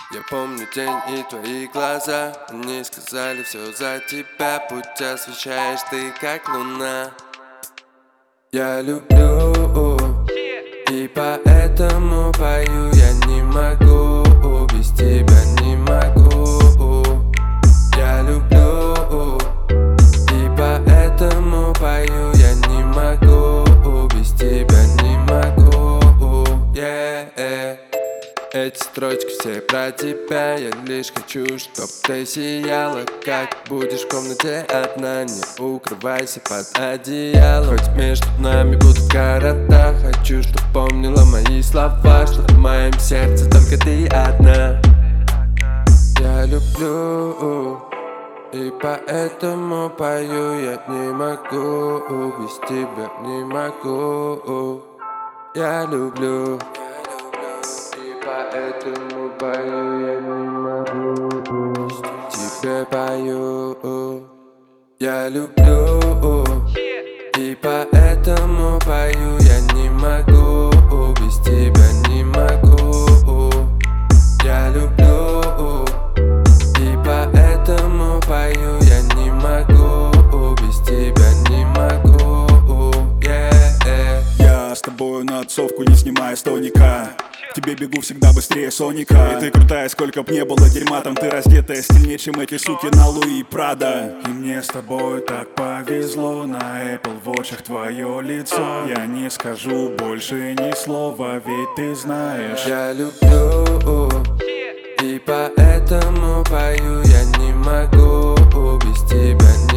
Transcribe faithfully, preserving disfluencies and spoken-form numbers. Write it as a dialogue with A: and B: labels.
A: Я помню день и твои глаза. Они сказали все за тебя. Путь освещаешь ты, как луна. Я люблю, и поэтому пою. Я не могу, без тебя не могу. Я люблю, и поэтому пою. Я не могу, без тебя не могу. Yeah. Эти строчки все про тебя. Я лишь хочу, чтоб ты сияла. Как будешь в комнате одна, не укрывайся под одеялом. Хоть между нами будут города, хочу, чтоб помнила мои слова, что в моем сердце только ты одна. Я люблю, и поэтому пою. Я не могу, без тебя не могу. Я люблю, поэтому пою. Я не могу, тебе пою. Я люблю, и поэтому пою. Я не могу, без тебя не могу. Я люблю, и поэтому пою. Я не могу, без тебя не могу. Yeah.
B: Я с тобою на отцовку, не снимая с тоника. К тебе бегу всегда быстрее Соника. И ты крутая, сколько б не было дерьма. Там ты раздетая сильнее, чем эти суки на Луи Прада. И мне с тобой так повезло. На Apple Watch'ах твое лицо. Я не скажу больше ни слова, ведь ты знаешь.
A: Я люблю, и поэтому пою. Я не могу, без тебя не